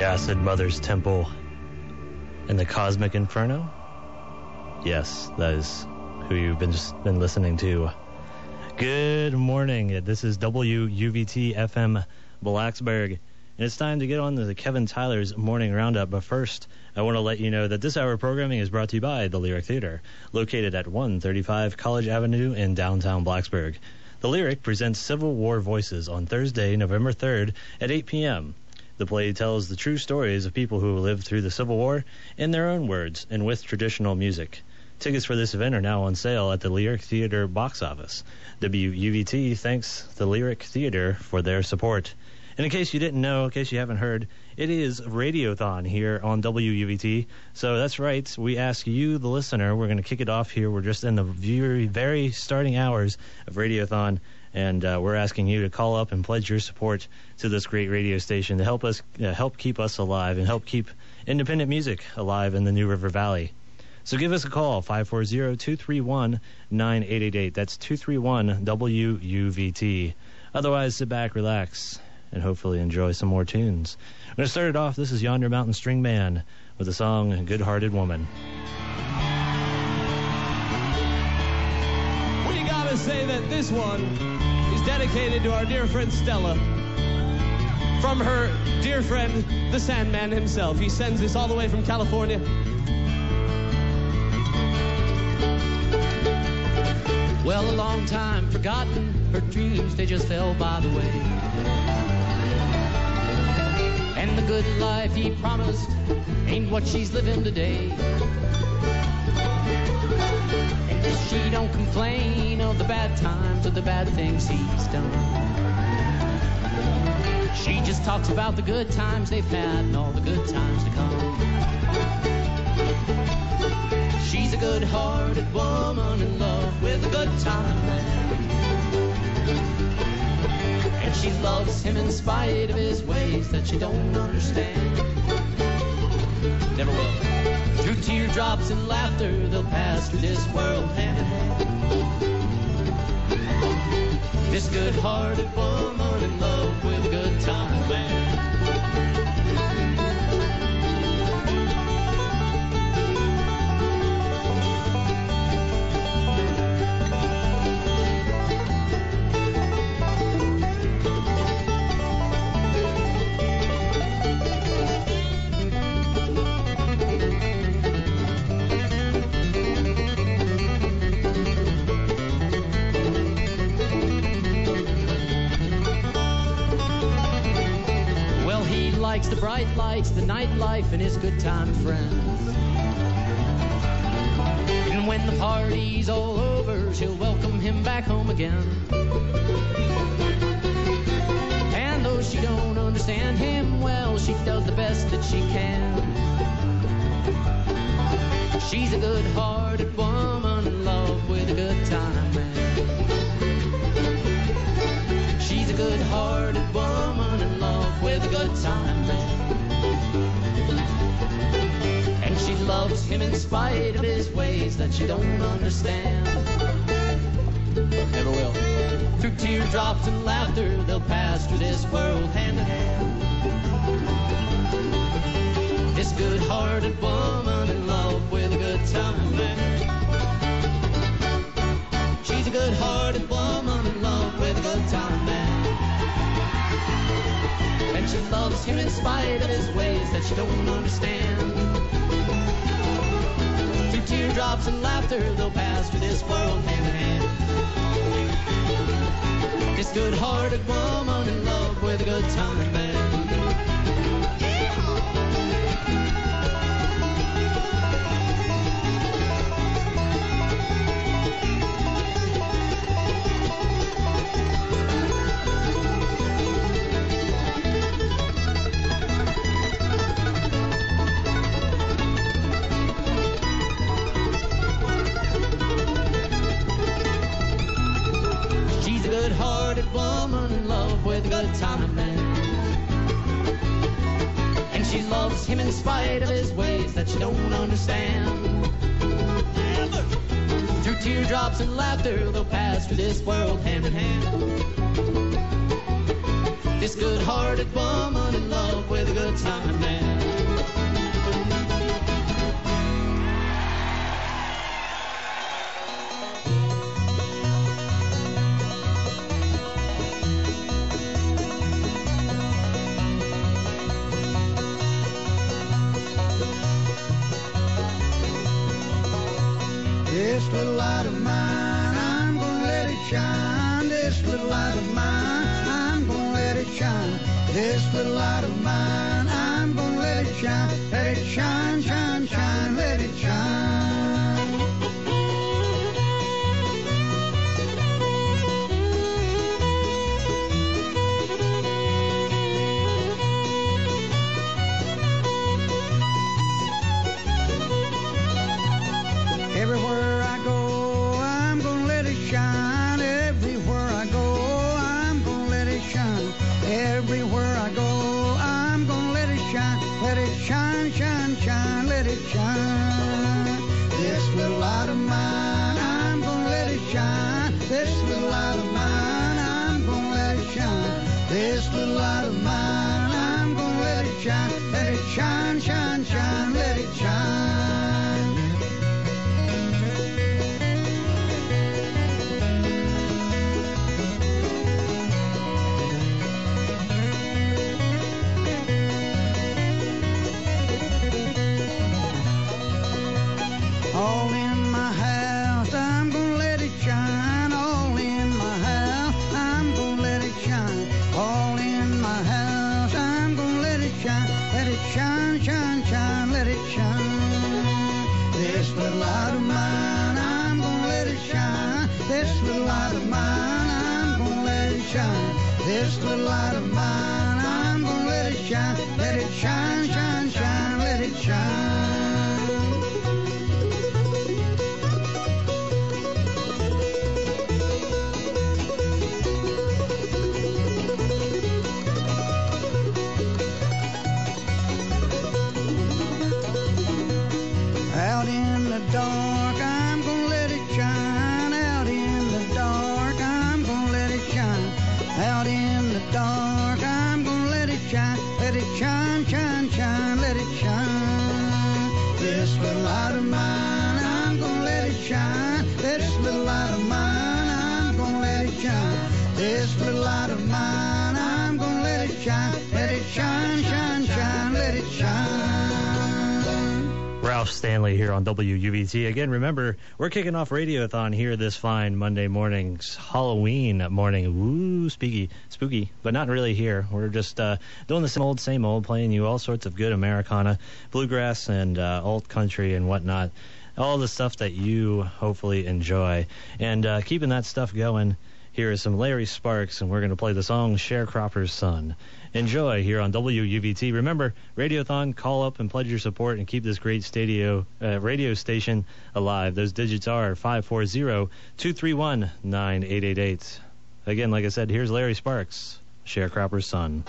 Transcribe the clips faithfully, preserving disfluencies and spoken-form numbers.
Acid Mother's Temple and the Cosmic Inferno? Yes, that is who you've been just been listening to. Good morning. This is W U V T F M Blacksburg, and it's time to get on to the Kevin Tyler's Morning Roundup. But first, I want to let you know that this hour of programming is brought to you by the Lyric Theater, located at one thirty-five College Avenue in downtown Blacksburg. The Lyric presents Civil War Voices on Thursday, November third at eight p.m. The play tells the true stories of people who lived through the Civil War in their own words and with traditional music. Tickets for this event are now on sale at the Lyric Theater box office. W U V T thanks the Lyric Theater for their support. And in case you didn't know, in case you haven't heard, it is Radiothon here on W U V T. So that's right, we ask you, the listener, we're going to kick it off here. We're just in the very, very starting hours of Radiothon. And uh, we're asking you to call up and pledge your support to this great radio station to help us uh, help keep us alive and help keep independent music alive in the New River Valley. So give us a call, five four zero, two three one, nine eight eight eight. That's two three one W U V T. Otherwise, sit back, relax, and hopefully enjoy some more tunes. I'm going to start it off. This is Yonder Mountain String Band with the song Good Hearted Woman. We gotta say that this one is dedicated to our dear friend Stella, from her dear friend, the Sandman himself. He sends this all the way from California. Well, a long time forgotten, her dreams, they just fell by the way. And the good life he promised ain't what she's living today. And she don't complain of the bad times or the bad things he's done. She just talks about the good times they've had and all the good times to come. She's a good-hearted woman in love with a good time man. And she loves him in spite of his ways that she don't understand. Never will. Through teardrops and laughter, they'll pass through this world hand in hand. This good-hearted woman in love with a good time man. Likes the bright lights, the nightlife, and his good time friends. And when the party's all over, she'll welcome him back home again. And though she don't understand him well, she does the best that she can. She's a good-hearted woman in love with a good time man. She's a good-hearted woman in love with a good time man. And she loves him in spite of his ways that she don't understand. Never will. Through teardrops and laughter, they'll pass through this world hand in hand. This good-hearted woman in love with a good time man. She's a good-hearted woman in love with a good time man. And she loves him in spite of his ways that she don't understand. Through teardrops and laughter, they'll pass through this world hand in hand. This good-hearted woman in love with a good time man. Woman in love with a good time man. And she loves him in spite of his ways that she don't understand. Through teardrops and laughter, they'll pass through this world hand in hand. This good-hearted woman in love with a good time man. This little light of mine, I'm gonna let it shine. This little light of mine, I'm gonna let it shine. This little light of mine, I'm gonna let it shine. Let it shine, shine, shine, let it shine. Everywhere I go, I'm gonna let it shine. Everywhere I go, I'm gonna let it shine. Everywhere I go, I'm gonna let it shine. Let it shine, shine, shine, let it shine. This little light of mine, I'm gonna let it shine. This little light of mine, I'm gonna let it shine. This little light of mine, I'm gonna let it shine. Let it shine, shine, shine, let it shine. All in my house, I'm gonna let it shine. All in my house, I'm gonna let it shine. All in my house, I'm gonna let it shine. Let it shine, shine, shine, let it shine. This little light of mine, I'm gonna let it shine. This little light of mine, I'm gonna let it shine. This little light of mine, I'm gonna let it shine. Let it shine, shine, shine, let it shine. Out in the dark, I'm gonna let it shine. Out in the dark, I'm gonna let it shine. Out in the dark, I'm gonna let it shine. Let it shine, shine, shine, let it shine. This little light of mine, I'm gonna let it shine. This little light of mine, I'm gonna let it shine. This little light of mine, I'm gonna let it shine. Let it shine, shine, shine, let it shine. Ralph Stanley here on W U V T. Again, remember, we're kicking off Radiothon here this fine Monday morning, Halloween morning. Woo, spooky, spooky, but not really here. We're just uh, doing the same old, same old, playing you all sorts of good Americana, bluegrass, and uh, alt country and whatnot. All the stuff that you hopefully enjoy. And uh, keeping that stuff going, here is some Larry Sparks, and we're going to play the song Sharecropper's Son. Enjoy here on W U V T. Remember, Radiothon, call up and pledge your support and keep this great stadio, uh, radio station alive. Those digits are five four zero, two three one, nine eight eight eight. Again, like I said, here's Larry Sparks, Sharecropper's Son.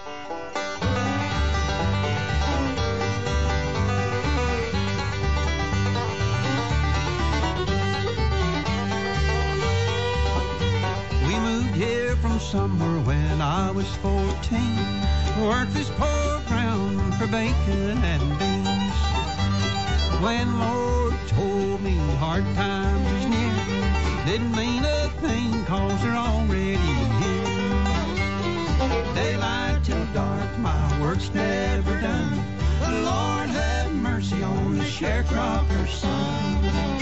We moved here from somewhere when I was fourteen. Worked this poor ground for bacon and beans. Landlord told me hard times was near. Didn't mean a thing cause they're already here. Daylight till dark, my work's never done. The Lord have mercy on the sharecropper's son.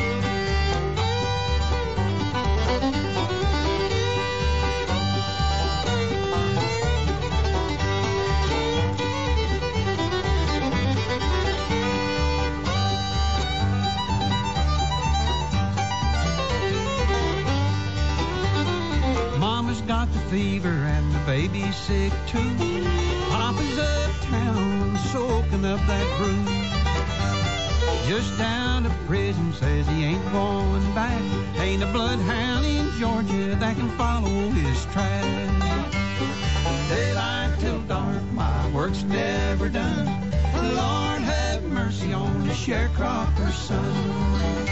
Got the fever and the baby's sick too. Papa's uptown soaking up that brew. Just down to prison, says he ain't going back. Ain't a bloodhound in Georgia that can follow his track. Daylight till dark, my work's never done. Lord have mercy on the sharecropper's son.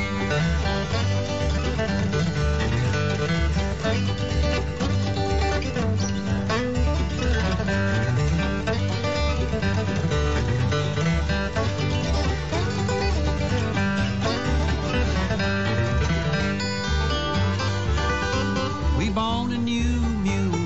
Thank you.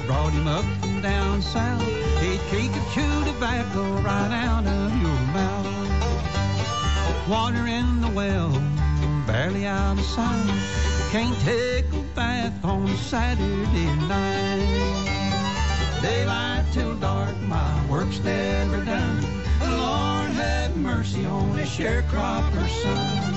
brought him up from down south. He'd kick a chew tobacco right out of your mouth. Water in the well, barely out of sight. Can't take a bath on a Saturday night. Daylight till dark, my work's never done. Lord have mercy on a sharecropper's son.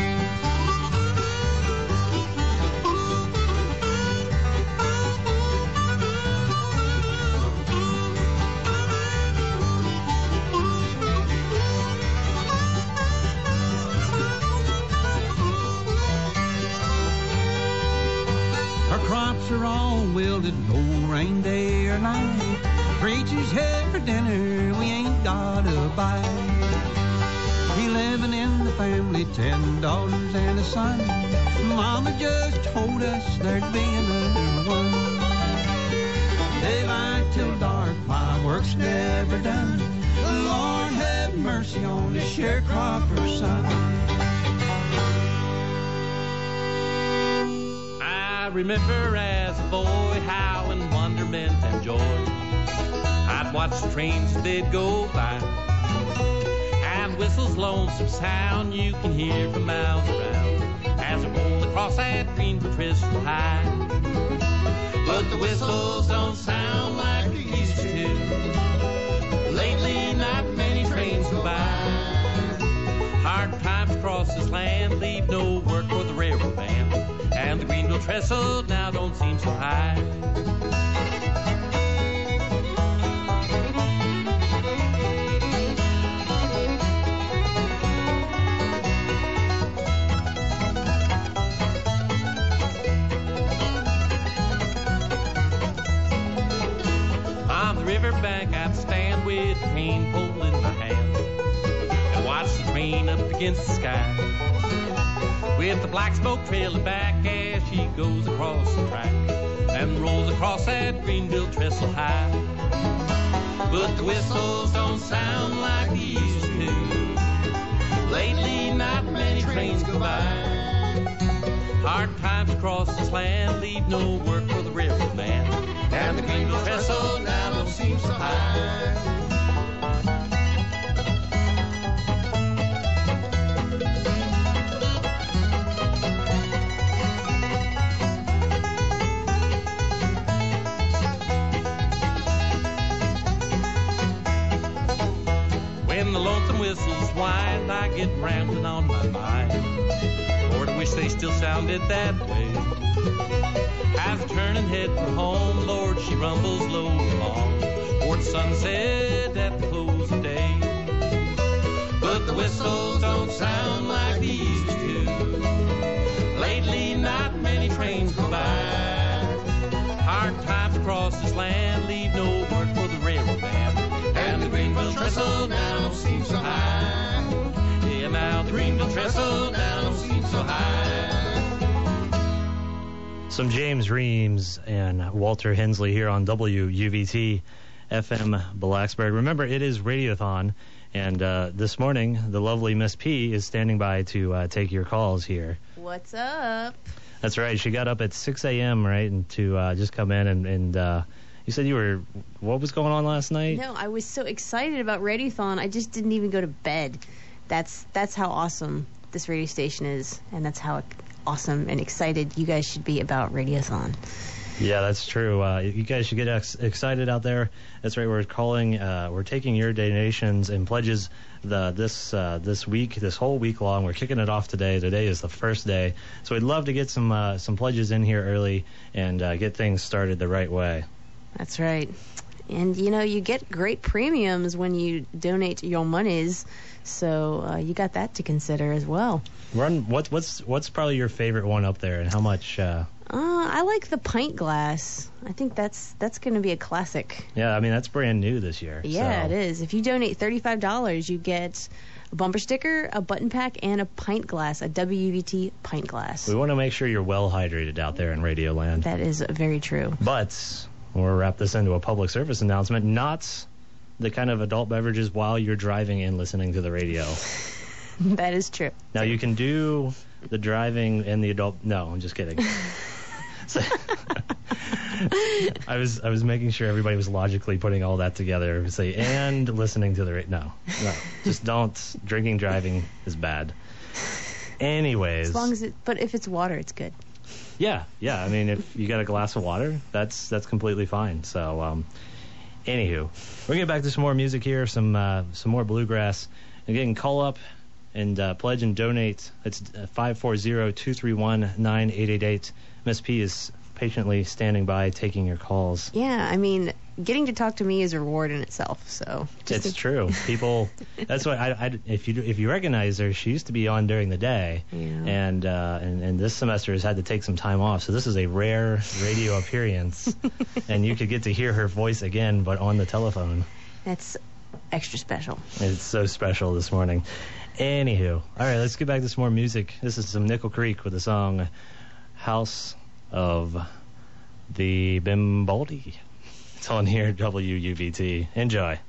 Crops are all wilted, no rain day or night. Preacher's here for dinner, we ain't got a bite. We living in the family, ten daughters and a son. Mama just told us there'd be another one. Daylight till dark, my work's never done. Lord have mercy on the sharecropper's son. I remember as a boy how in wonderment and joy I'd watch the trains as they'd go by, and whistle's lonesome sound you can hear for miles around as it rolled across that Greenville Trestle High. But the whistles don't sound like they used to. Lately not many trains go by. Hard times across this land leave no work for the railroad man, and the Greenville Trestle now don't seem so high. On the riverbank I'd stand with a cane pole in my hand and watch the train up against the sky, with the black smoke trailing back as she goes across the track and rolls across that Greenville Trestle High. But the whistles don't sound like they used to. Lately not many trains go by. Hard times across this land leave no work for the railroad man, and the Greenville Trestle now don't seem so high. When the lonesome whistles whine, I get rambling on my mind. Lord, I wish they still sounded that way. As I turn and head for home, Lord, she rumbles low along toward sunset at the close of day. But the whistles don't sound like they used to. Lately, not many trains go by. Hard times across this land leave no work for the railroad man, and the Greenville Trestle now don't seem so high. Yeah, now the Greenville Trestle now don't seem so high. Some James Reams and Walter Hensley here on W U V T F M Blacksburg. Remember, it is Radiothon, and uh, this morning the lovely Miss P is standing by to uh, take your calls here. What's up? That's right. She got up at six a.m., right, and to uh, just come in and, and uh, you said you were, what was going on last night? No, I was so excited about Radiothon, I just didn't even go to bed. That's that's how awesome this radio station is, and that's how awesome and excited you guys should be about Radiothon. Yeah, that's true. Uh, you guys should get ex- excited out there. That's right. We're calling. Uh, we're taking your donations and pledges the this uh, this week, this whole week long. We're kicking it off today. Today is the first day, so we'd love to get some uh, some pledges in here early and uh, get things started the right way. That's right. And you know, you get great premiums when you donate your monies, so uh, you got that to consider as well. Run. What's what's what's probably your favorite one up there, and how much? Uh, Uh, I like the pint glass. I think that's that's going to be a classic. Yeah, I mean, that's brand new this year. Yeah, so. it is. If you donate thirty-five dollars, you get a bumper sticker, a button pack, and a pint glass, a W V T pint glass. We want to make sure you're well hydrated out there in Radio Land. That is very true. But we'll wrap this into a public service announcement. Not the kind of adult beverages while you're driving and listening to the radio. That is true. Now, you can do the driving and the adult... No, I'm just kidding. So, I was I was making sure everybody was logically putting all that together. Say, and listening to the radio. No, no. Just don't. Drinking, driving is bad. Anyways. As long as it, but if it's water, it's good. Yeah, yeah. I mean, if you got a glass of water, that's that's completely fine. So, um, anywho, we're gonna get back to some more music here, some uh, some more bluegrass. Again, call up and uh, pledge and donate. It's five four zero, two three one, nine eight eight eight. Miss P is patiently standing by, taking your calls. Yeah, I mean, getting to talk to me is a reward in itself. So just it's to... true. People. That's why I, I. If you if you recognize her, she used to be on during the day, yeah. and uh, and and this semester has had to take some time off. So this is a rare radio appearance, and you could get to hear her voice again, but on the telephone. That's extra special. It's so special this morning. Anywho, all right, let's get back to some more music. This is some Nickel Creek with the song House of the Bimbaldi. It's on here, W U V T. Enjoy.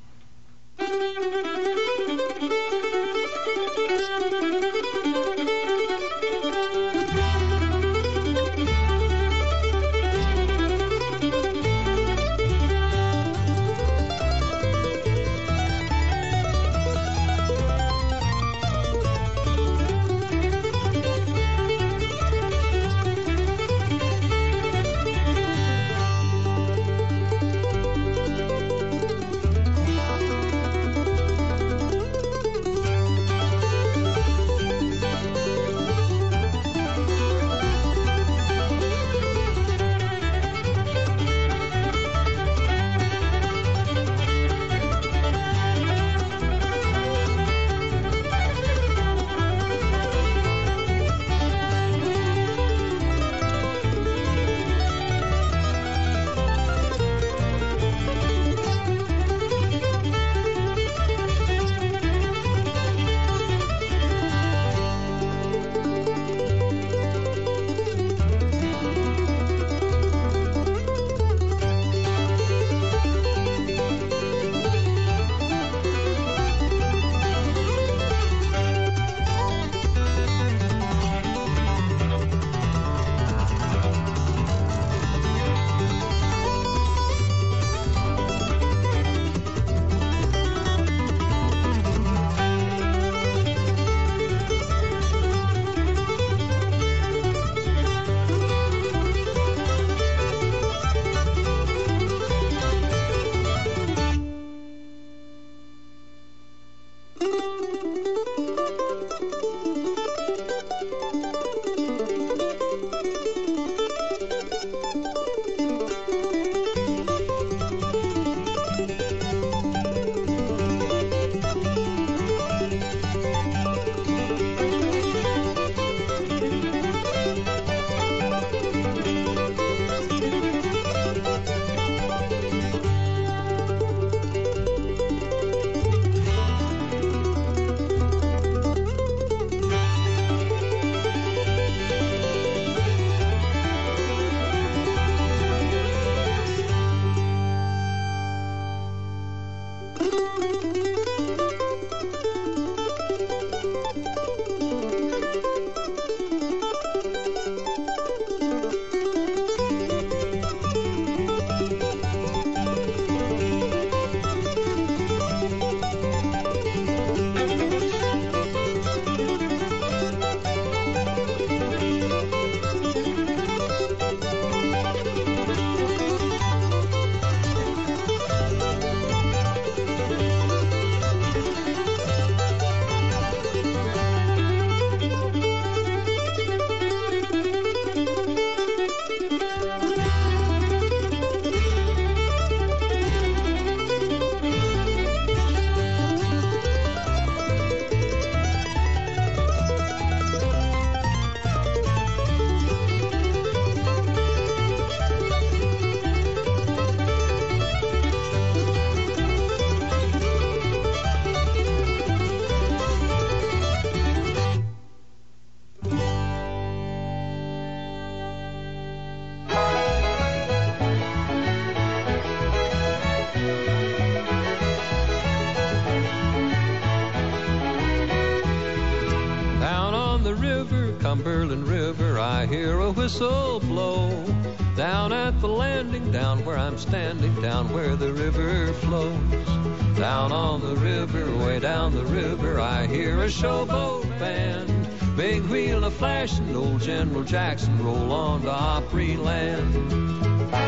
Cumberland River, I hear a whistle blow. Down at the landing, down where I'm standing, down where the river flows. Down on the river, way down the river, I hear a showboat band. Big wheel a flashing, old General Jackson roll on to Opryland.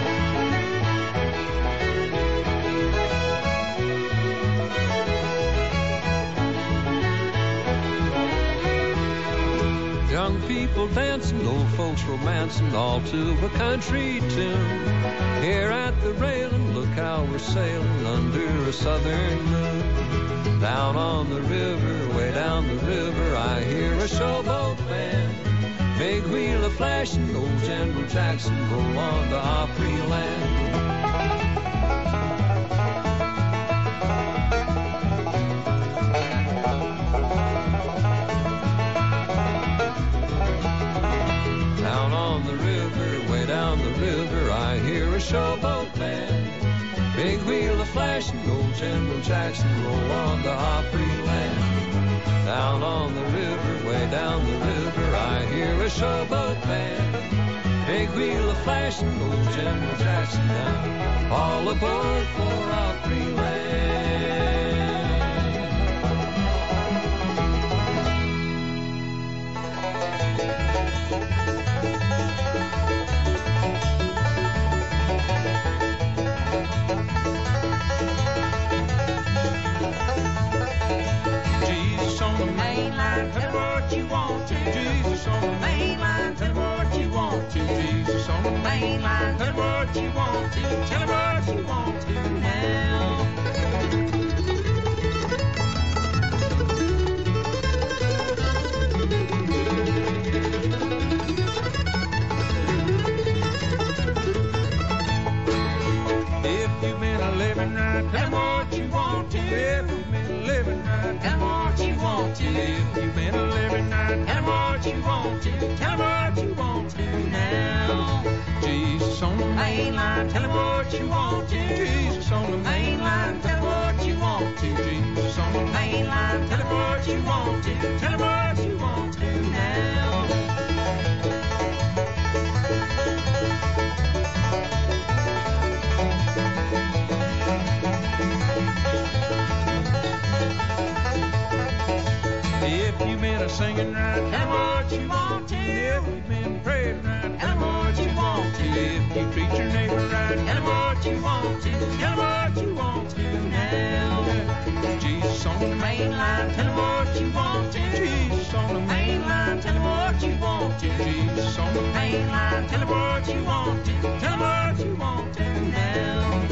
Young people dancing, old folks romancing, all to a country tune. Here at the railing, look how we're sailing under a southern moon. Down on the river, way down the river, I hear a showboat band. Big wheel a flashing, old General Jackson roll on to Opryland. Down the river, I hear a showboat band. Big wheel a flashing, old General Jackson roll on to Opryland. Down on the river, way down the river, I hear a showboat band. Big wheel a flashing, old General Jackson now, all aboard for Opryland. On the main line, tell me what you want to. Jesus on the main line, tell me what you want to. Jesus on the main line, tell me what you want to. Tell me what you want to now. If you've been a living right, tell me what you want to. If you've been a living right, tell me what you want to. If you've been a living right, tell me what you want to. Tell me what you want to now. Jesus on the main line, tell me what you want to. Jesus on the main line, tell me what you want to. Jesus on the main line, tell me what you want to. Tell me what you want to now. If you've been a singing right, tell me what you want to. If you've been praying right, tell me what you want to. If you treat your neighbor right, tell me what you want to. Tell me what you want to now. Jesus on the main line, tell me what you want to. Jesus on the main line, tell me what you want to. Jesus on the main line, tell me what you want to. Tell me what you want to now.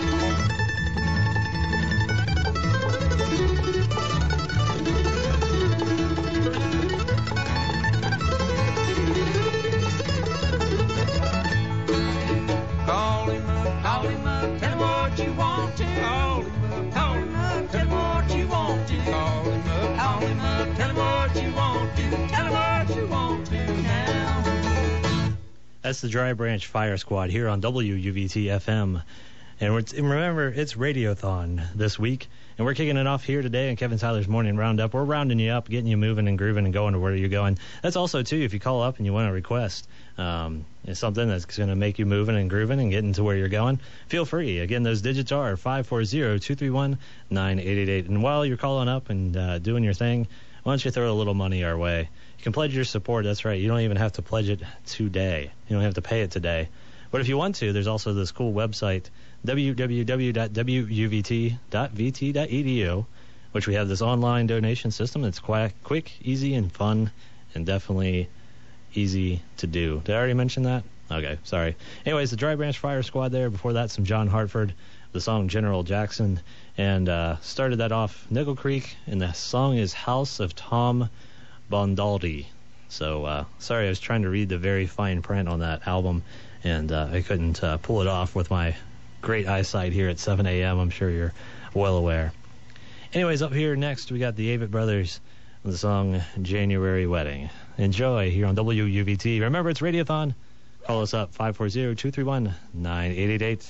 Call him up, call him up, tell him what you want to. Call him up, call him up, tell him what you want to. Call him up, call him up, tell him what you want to. Tell him what you want to now. That's the Dry Branch Fire Squad here on W U V T F M. And, we're, and remember, it's Radiothon this week. And we're kicking it off here today in Kevin Tyler's Morning Roundup. We're rounding you up, getting you moving and grooving and going to where you're going. That's also, too, if you call up and you want to request um, something that's going to make you moving and grooving and getting to where you're going, feel free. Again, those digits are five four zero, two three one, nine eight eight eight. And while you're calling up and uh, doing your thing, why don't you throw a little money our way? You can pledge your support. That's right. You don't even have to pledge it today. You don't have to pay it today. But if you want to, there's also this cool website, w w w dot w u v t dot v t dot e d u, which we have this online donation system that's quite quick, easy, and fun, and definitely easy to do. Did I already mention that? Okay, sorry. Anyways, the Dry Branch Fire Squad there. Before that, some John Hartford, the song General Jackson, and uh, started that off Nickel Creek, and the song is House of Tom Bondaldi. So, uh, sorry, I was trying to read the very fine print on that album, and uh, I couldn't uh, pull it off with my great eyesight here at seven a.m. I'm sure you're well aware. Anyways, up here next, we got the Avett Brothers with the song January Wedding. Enjoy here on W U V T. Remember, it's Radiothon. Call us up, five four zero, two three one, nine eight eight eight.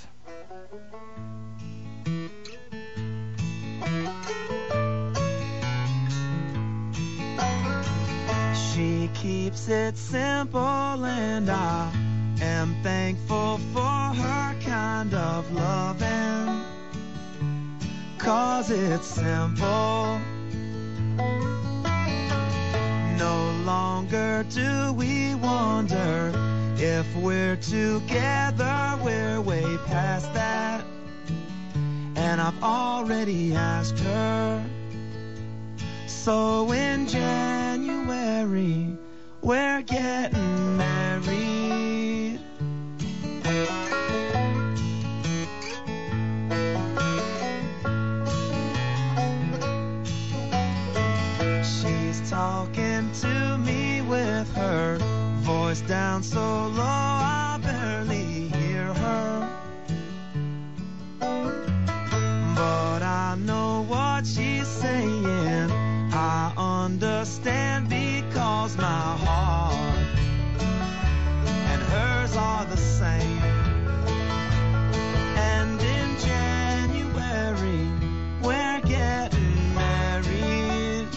She keeps it simple and I am thankful for her kind of loving, 'cause it's simple. No longer do we wonder if we're together, we're way past that. And I've already asked her. So in January, we're getting married. She's talking to me with her voice down so low I barely hear her. But I know what she's saying. I understand because my heart and hers are the same. And in January, we're getting married.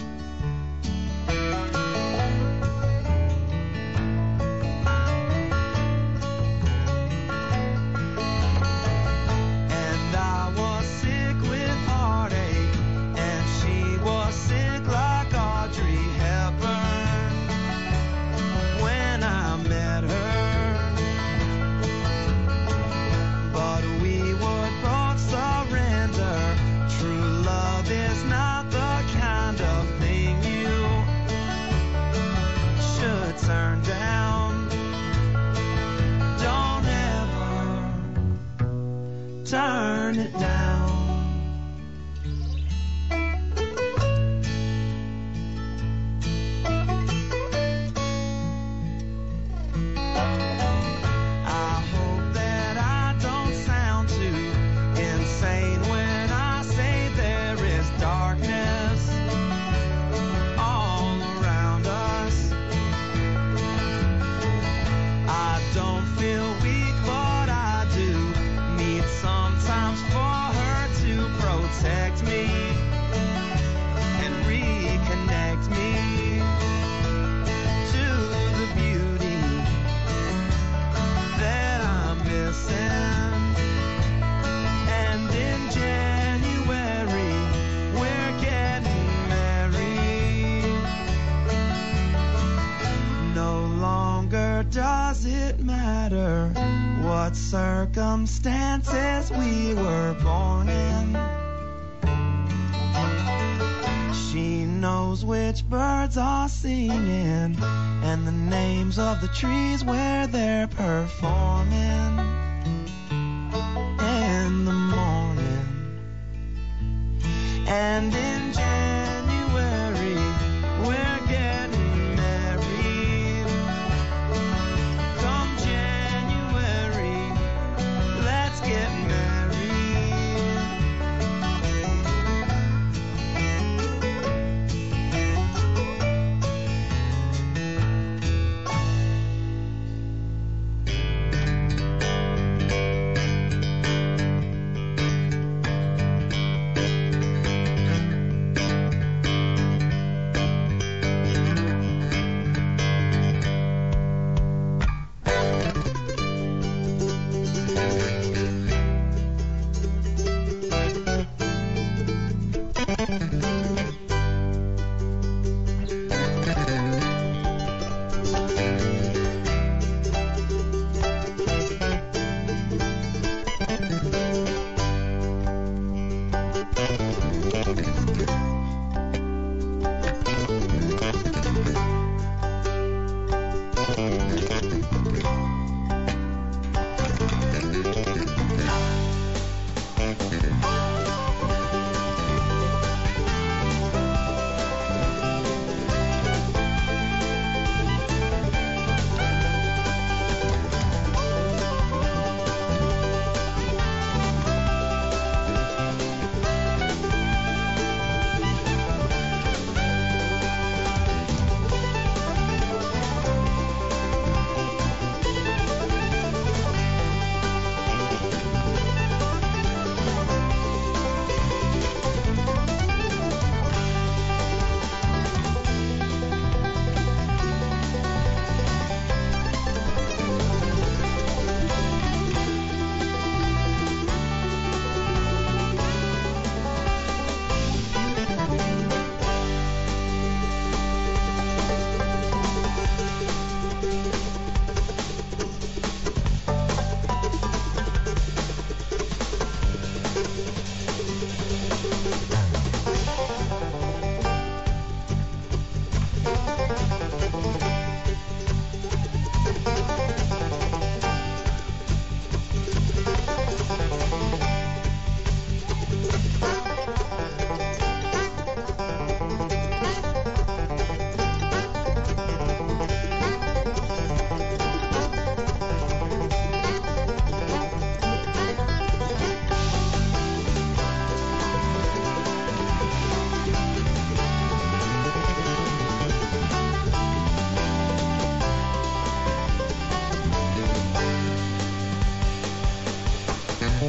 And I was sick with heartache, and she was sick like Audrey Hepburn when I met her. But we would both surrender. True love is not the kind of thing you should turn down. Don't ever turn it down. I hope that I don't sound too insane when I say there is darkness all around us. I don't feel weak, but I do need sometimes for her to protect me and reconnect me to the beauty that I'm missing. And in January, we're getting married. No longer does it matter what circumstances we were born in. She knows which birds are singing and the names of the trees where they're performing in the morning. And in January, we're getting married. Come January, let's get married.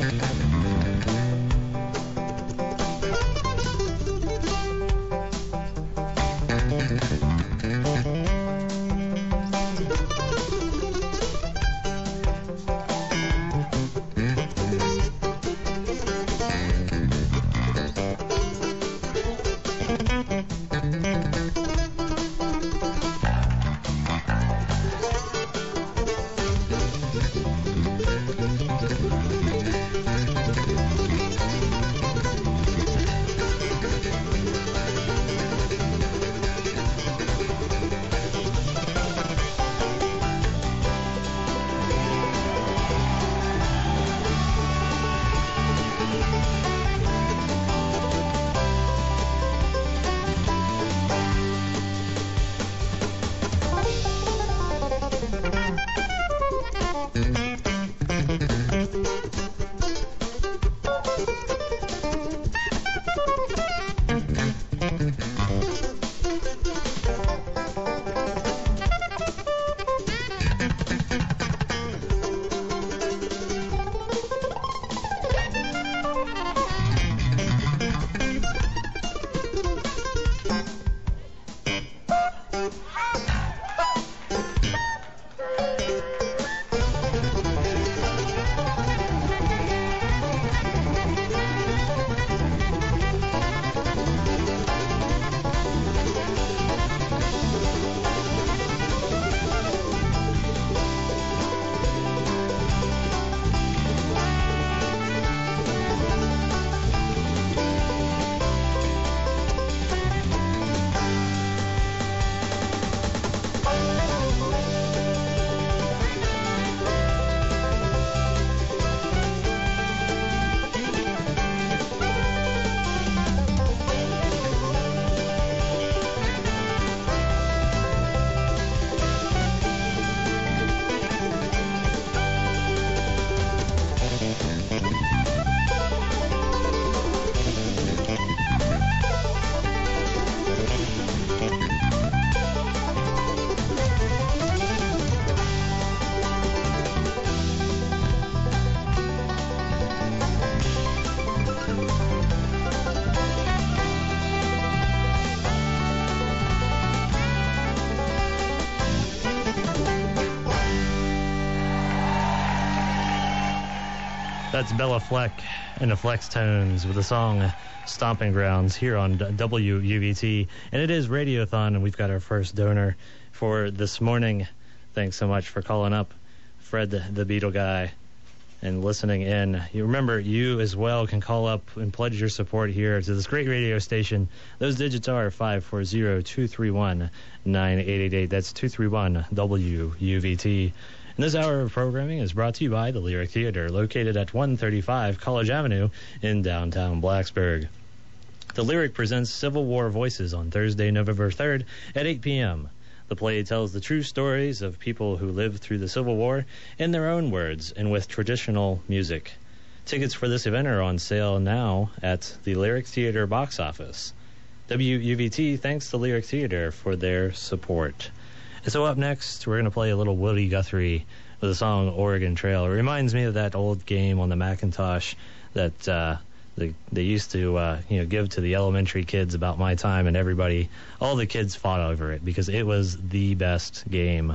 That's Bella Fleck and the Flex Tones with the song Stomping Grounds here on W U V T. And it is Radiothon, and we've got our first donor for this morning. Thanks so much for calling up, Fred the Beetle Guy, and listening in. You remember, you as well can call up and pledge your support here to this great radio station. Those digits are five four zero, two three one, nine eight eight eight. That's two three one W U V T. And this hour of programming is brought to you by the Lyric Theater, located at one thirty-five College Avenue in downtown Blacksburg. The Lyric presents Civil War Voices on Thursday, November third at eight p.m. The play tells the true stories of people who lived through the Civil War in their own words and with traditional music. Tickets for this event are on sale now at the Lyric Theater box office. W U V T thanks the Lyric Theater for their support. And so up next, we're going to play a little Woody Guthrie with the song Oregon Trail. It reminds me of that old game on the Macintosh that uh, they, they used to uh, you know, give to the elementary kids about my time, and everybody, all the kids fought over it because it was the best game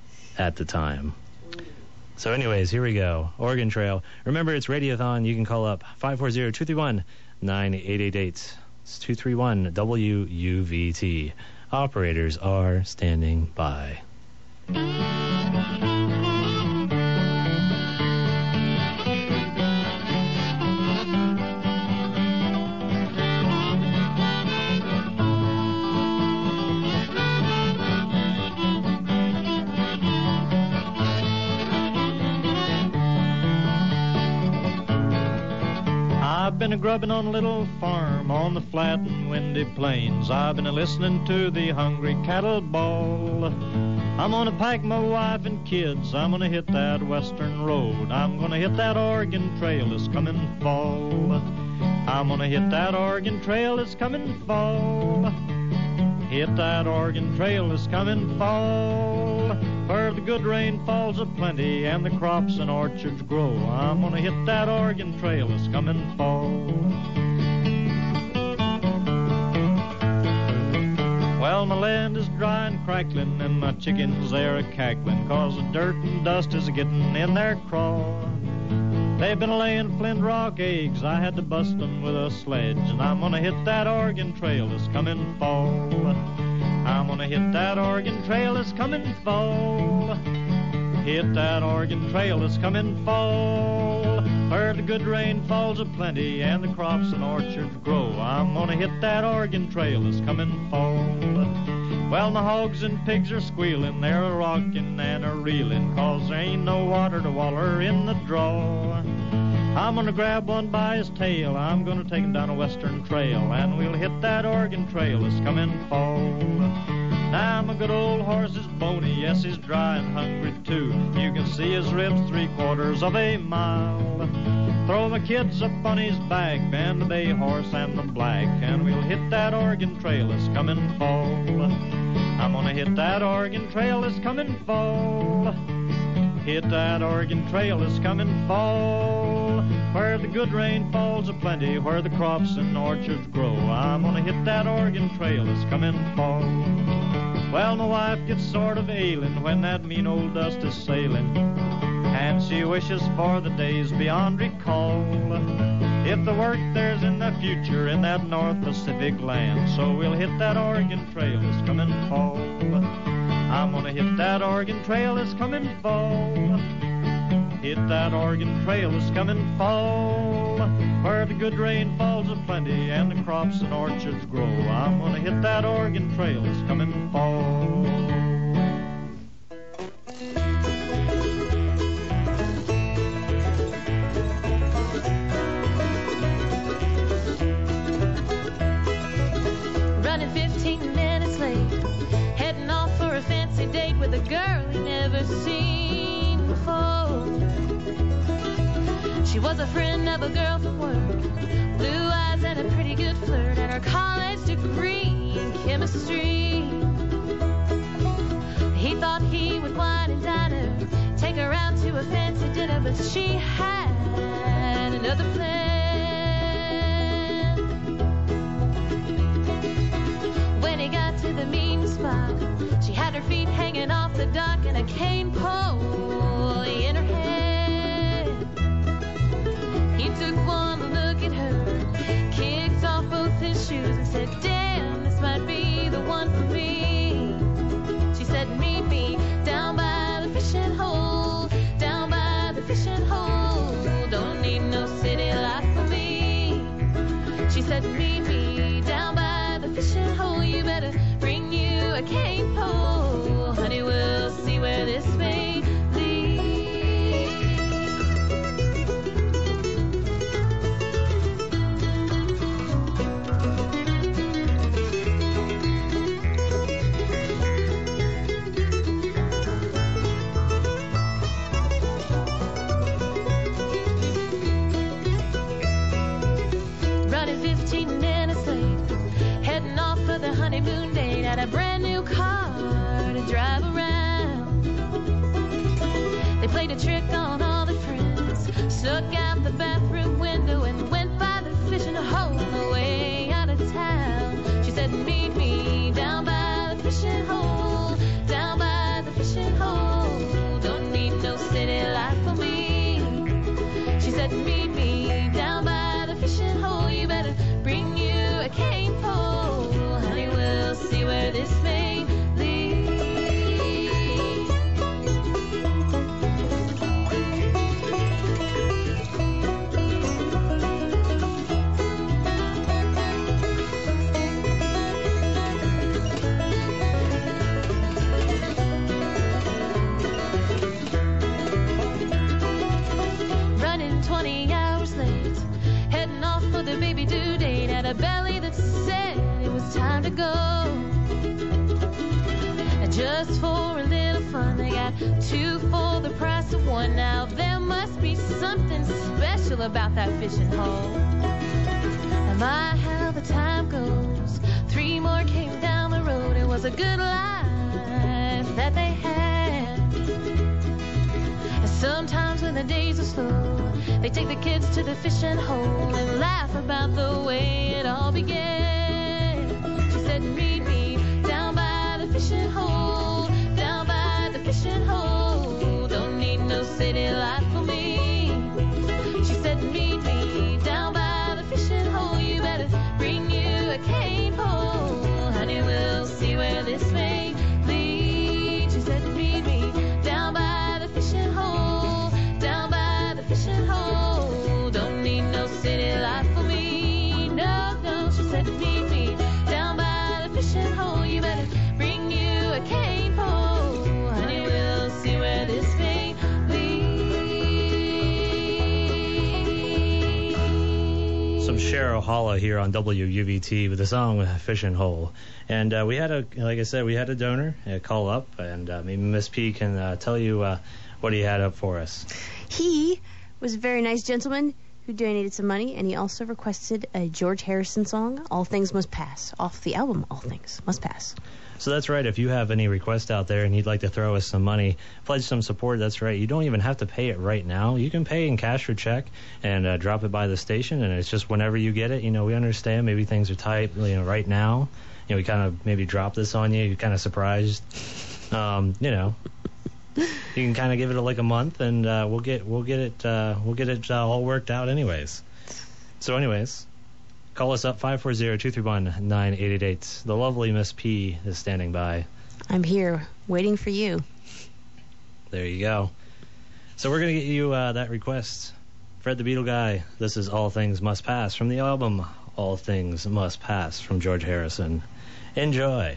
at the time. So anyways, here we go. Oregon Trail. Remember, it's Radiothon. You can call up five four zero, two three one, nine eight eight eight. It's two three one W U V T. Operators are standing by. I've been a-grubbing on a little farm on the flat and windy plains. I've been a-listening to the hungry cattle bawl. I'm gonna pack my wife and kids. I'm gonna hit that western road. I'm gonna hit that Oregon Trail this coming fall. I'm gonna hit that Oregon Trail this coming fall. Hit that Oregon Trail this coming fall. where the good rain falls aplenty and the crops and orchards grow. I'm gonna hit that Oregon Trail this coming fall. Well, my land is dry and crackling, and my chickens, they're a-cackling, 'cause the dirt and dust is getting in their craw. They've been laying flint rock eggs, I had to bust them with a sledge, and I'm gonna hit that Oregon Trail this coming fall. I'm gonna hit that Oregon Trail this coming fall. Hit that Oregon Trail this coming fall, where the good rain falls aplenty and the crops and orchards grow. I'm gonna hit that Oregon Trail this coming fall. Well, my hogs and pigs are squealing, they're a rocking and a reeling, 'cause there ain't no water to waller in the draw. I'm gonna grab one by his tail, I'm gonna take him down a western trail, and we'll hit that Oregon Trail this coming fall. Now my good old horse is bony, yes, he's dry and hungry too. You can see his ribs three quarters of a mile. Throw the kids up on his back, band the bay horse and the black, and we'll hit that Oregon Trail this coming fall. I'm gonna hit that Oregon Trail this coming fall. Hit that Oregon Trail this coming fall, where the good rain falls aplenty, where the crops and orchards grow. I'm gonna hit that Oregon Trail this coming fall. Well, my wife gets sort of ailing when that mean old dust is sailing, and she wishes for the days beyond recall. If the work there's in the future in that North Pacific land, so we'll hit that Oregon Trail this coming fall. I'm gonna hit that Oregon Trail this coming fall. Hit that Oregon Trail this coming fall, where the good rain falls aplenty and the crops and orchards grow. I'm gonna hit that Oregon Trail this coming fall. Running fifteen minutes late, heading off for a fancy date with a girl he never seen before. She was a friend of a girl from work, blue eyes and a pretty good flirt, and her college degree in chemistry. He thought he would wine and dine her, take her out to a fancy dinner, but she had another plan. When he got to the meeting spot, she had her feet hanging off the dock and a cane pole in her hand. He took one look at her, kicked off both his shoes and said, damn, this might be the one for me. She said, meet me down by the fishing hole, down by the fishing hole. Don't need no city life for me. She said, meet me down by the fishing hole. You better bring you a cane pole. Honey, we'll see where this may lead. Honeymoon date, had a brand new car to drive around. They played a trick on all the friends, snuck out the bathroom window and went by the fishing hole on the way out of town. She said, meet me down by the fishing hole, down by the fishing hole. Don't need no city life for me. She said, meet me down by the fishing hole. You better bring you a cane pole. We'll see where this may lead. Running twenty hours late, heading off for the baby due date, had a belly that said it was time to go. Just for a little fun, they got two for the price of one. Now there must be something special about that fishing hole. And my, how the time goes. Three more came down the road. It was a good life that they had. Sometimes when the days are slow, they take the kids to the fishing hole and laugh about the way it all began. She said, meet me down by the fishing hole, down by the fishing hole. Don't need no city life for me. She said, meet me down by the fishing hole. You better bring you a cane pole. Honey, we'll see where this may lead. She said, meet me down by the fishing hole, down by the fishing hole. Don't need no city life for me. No, no, she said, meet me down by the fishing hole. You better bring you a cane pole. Honey, we'll see where this may lead. Some Cheryl Holla here on W U V T with the song Fishing Hole. And uh, we had a, like I said, we had a donor uh, call up, and uh, maybe Miss P can uh, tell you uh, what he had up for us. He was a very nice gentleman who donated some money, and he also requested a George Harrison song, All Things Must Pass, off the album All Things Must Pass. So that's right. If you have any requests out there and you'd like to throw us some money, pledge some support, that's right. You don't even have to pay it right now. You can pay in cash or check and uh, drop it by the station, and it's just whenever you get it. You know, we understand maybe things are tight, you know, right now. You know, we kind of maybe drop this on you. You're kind of surprised. Um, you know, you can kind of give it like a month, and uh, we'll get we'll get it uh, we'll get it uh, all worked out, anyways. So, anyways. Call us up, five four zero, two three one, nine eight eight eight. The lovely Miss P is standing by. I'm here, waiting for you. There you go. So we're going to get you uh, that request. Fred the Beetle Guy, this is All Things Must Pass from the album All Things Must Pass from George Harrison. Enjoy.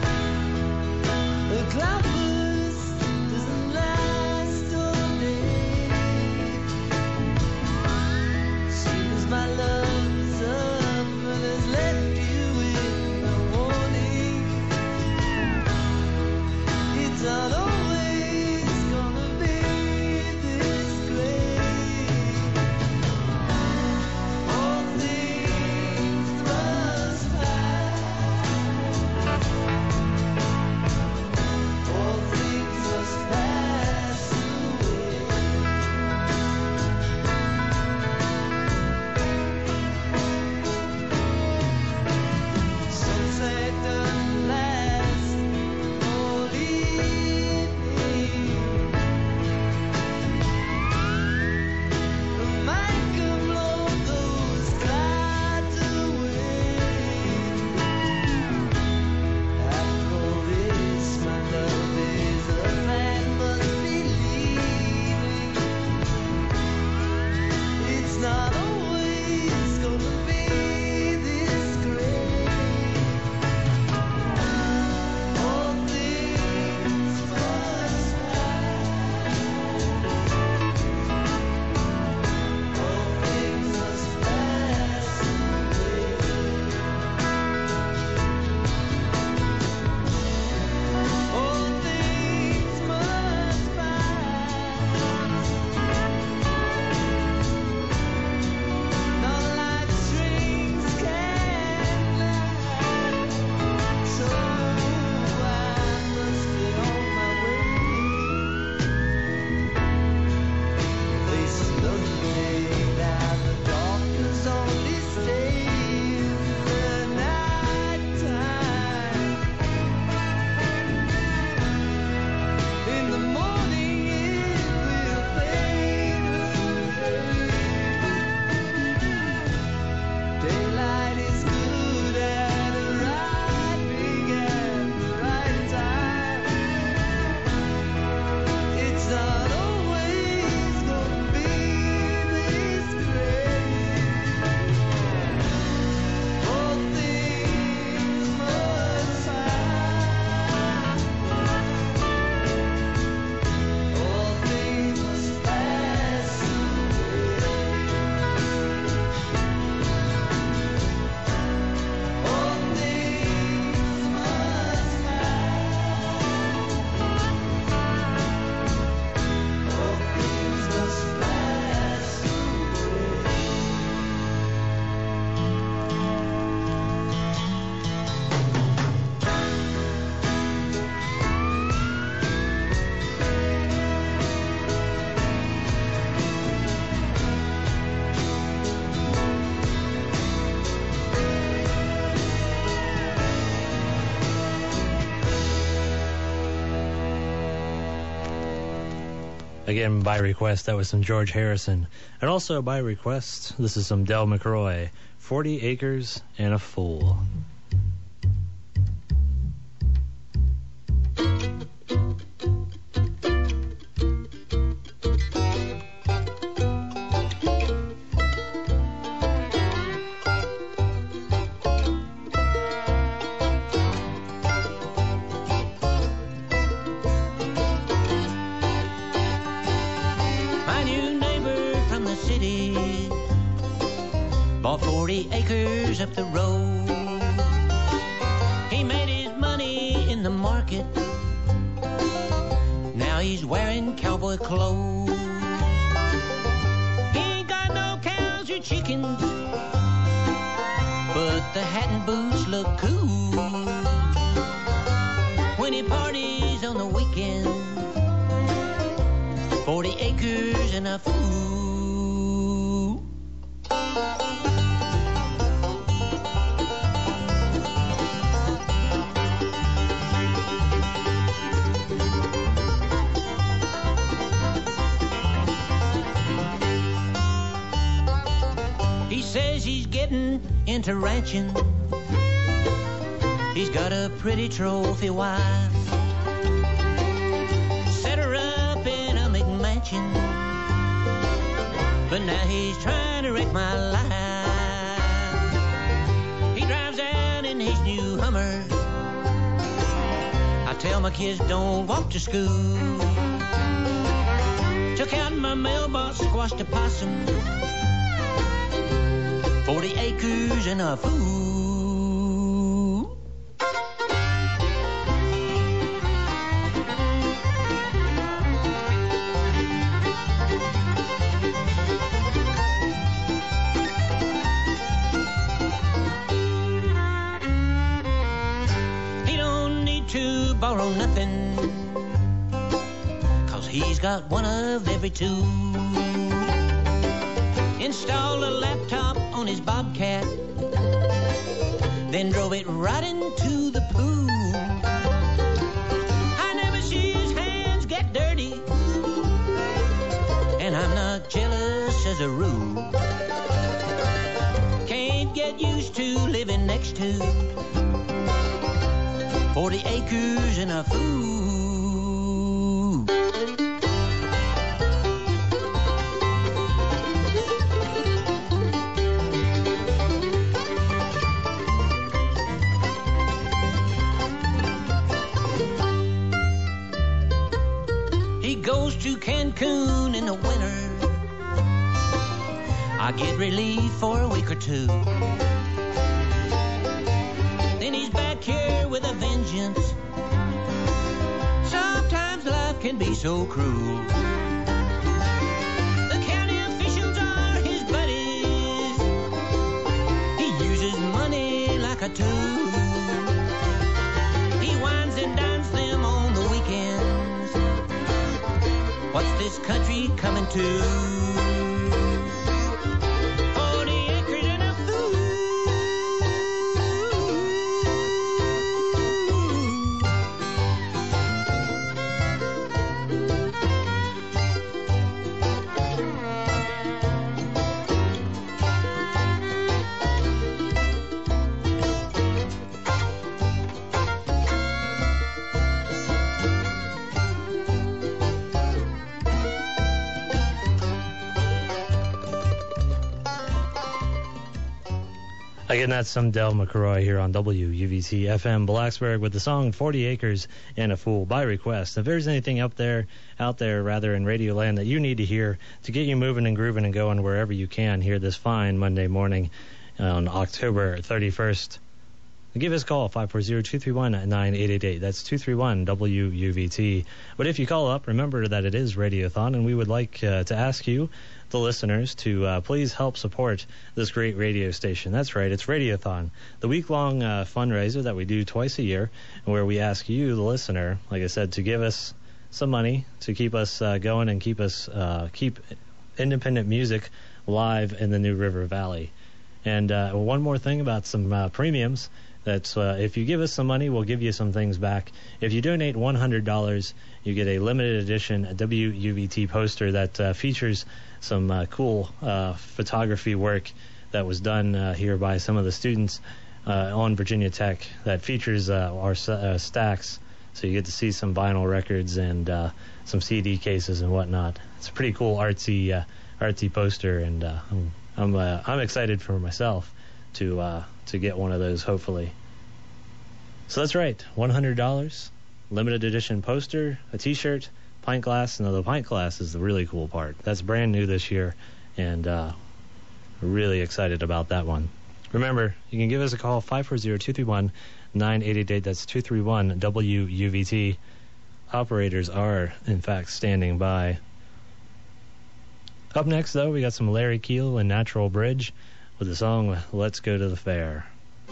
Cloudburst doesn't last all day. Again, by request, that was some George Harrison. And also by request, this is some Del McCroy, forty acres and a Fool. Bought forty acres up the road. He made his money in the market. Now he's wearing cowboy clothes. He ain't got no cows or chickens, but the hat and boots look cool. When he parties on the weekend, forty acres and a fool. Says he's getting into ranching. He's got a pretty trophy wife. Set her up in a McMansion, but now he's trying to wreck my life. He drives out in his new Hummer. I tell my kids don't walk to school. Took out my mailbox, squashed a possum. Forty acres and a fool. He don't need to borrow nothing, 'cause he's got one of every two. Installed a laptop on his Bobcat, then drove it right into the pool. I never see his hands get dirty, and I'm not jealous as a rule. Can't get used to living next to forty acres and a fool. Goes to Cancun in the winter. I get relief for a week or two. Then he's back here with a vengeance. Sometimes life can be so cruel. The county officials are his buddies. He uses money like a tool. He wines and dines them on the weekends. What's this country coming to? Forty acres and a fool. Again, that's some Del McCroy here on W U V C F M Blacksburg with the song forty acres and a Fool by request. If there's anything up there, out there rather in Radio Land that you need to hear to get you moving and grooving and going wherever you can here this fine Monday morning on October thirty-first, give us a call, five four zero, two three one, nine eight eight eight. That's two three one W U V T. But if you call up, remember that it is Radiothon, and we would like uh, to ask you, the listeners, to uh, please help support this great radio station. That's right, it's Radiothon, the week-long uh, fundraiser that we do twice a year, where we ask you, the listener, like I said, to give us some money to keep us uh, going and keep us uh, keep independent music live in the New River Valley. And uh, one more thing about some uh, premiums. That's uh, if you give us some money, we'll give you some things back. If you donate one hundred dollars, you get a limited edition W U V T poster that uh, features some uh, cool uh, photography work that was done uh, here by some of the students uh, on Virginia Tech that features uh, our uh, stacks. So you get to see some vinyl records and uh, some C D cases and whatnot. It's a pretty cool artsy uh, artsy poster, and uh, I'm I'm, uh, I'm excited for myself to uh, to get one of those, hopefully. So that's right, one hundred dollars, limited edition poster, a T-shirt, pint glass. Now the pint glass is the really cool part. That's brand new this year, and uh, really excited about that one. Remember, you can give us a call, five four zero, two three one, nine eight eight eight. That's two three one W U V T. Operators are, in fact, standing by. Up next, though, we got some Larry Keel and Natural Bridge with the song Let's Go to the Fair.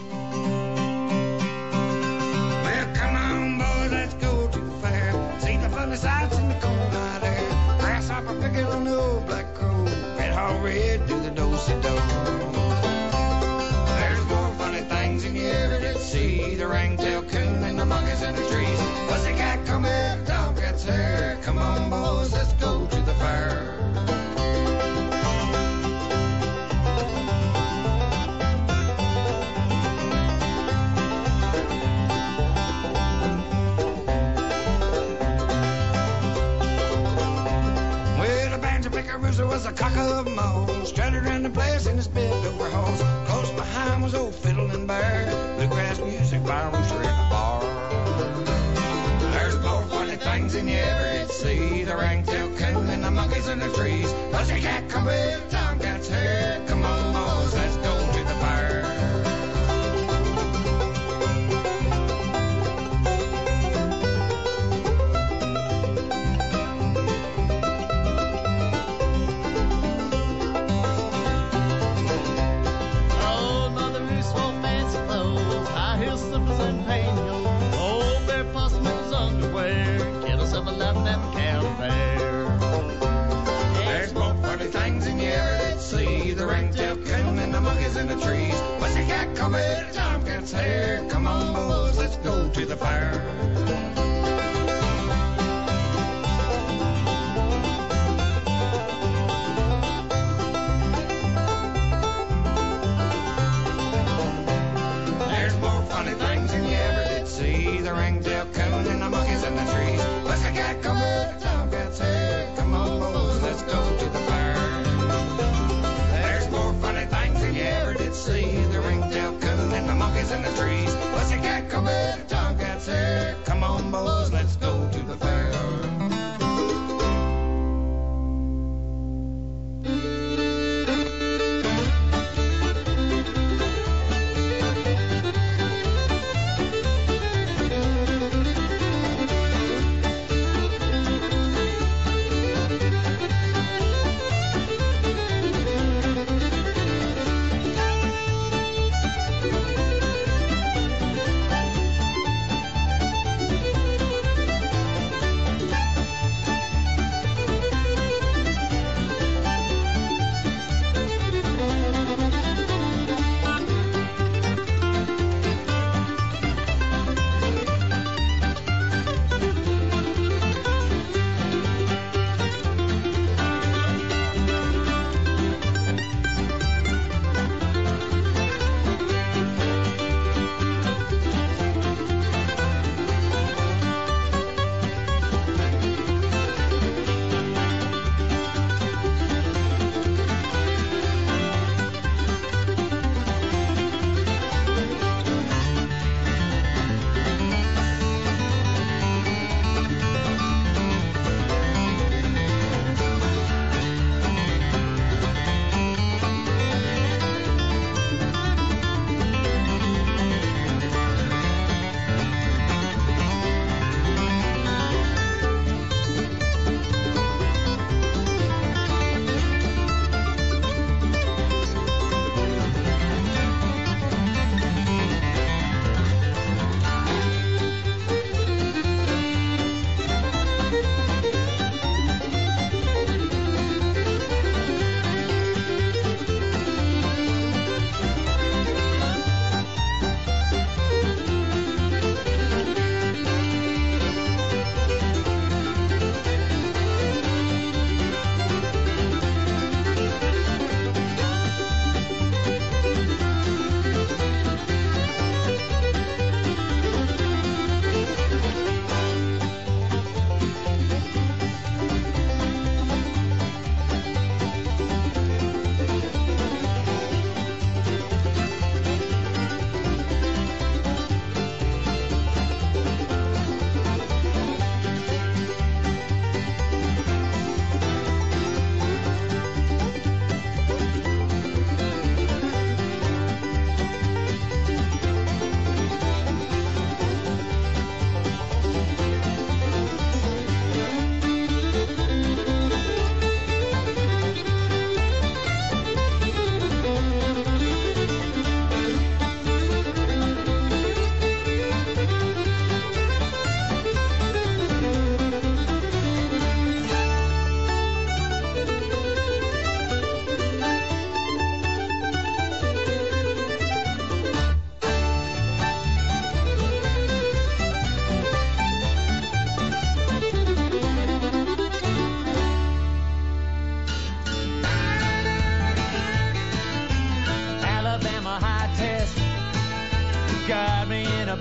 Well, come on, boys, let's go to the fair. See the funny sights in the cold night air. Grasshopper picking on the old black crow. Red hot red do the do-si-do. There's more funny things than you ever did see. The ring-tailed coon and the monkeys in the trees. Pussycat come here, the tomcat's hair. Come on, boys, let's go to the fair. There was a cock of moles strutted around the place in his bed overhauls. Close behind was old fiddling bear, bluegrass music by a rooster in a bar. There's more funny things than you ever did see. The ring-tailed coon and the monkeys in the trees. Pussycat come with tomcat's hair. Come on, boys, let's go to the fair. In the trees, pussycat come in, tomcat's hair. Come on, boys, let's go to the fair. There's more funny things than you ever did see. The ring-tailed coon and the monkeys in the trees. Pussycat come in, tomcat's hair. Come on, boys, let's go to the fair. See the ring-tailed coon and the monkeys in the trees. Pussycat come in, tomcat's hair. Come on, boys, let's go to the fair.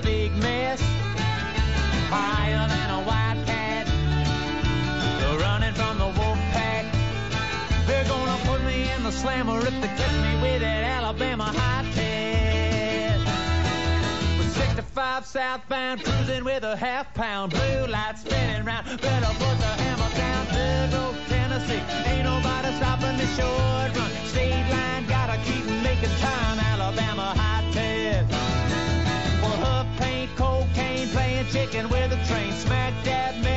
big mess, higher than a wildcat, running from the wolf pack. They're gonna put me in the slammer if they catch me with that Alabama high test. With sixty-five southbound, cruising with a half pound, blue light spinning round. Better put the hammer down. There goes Tennessee, ain't nobody stopping the short run. State line, gotta keep making time. Alabama high test. Well, huff paint, cocaine, playing chicken with a train. Smack that.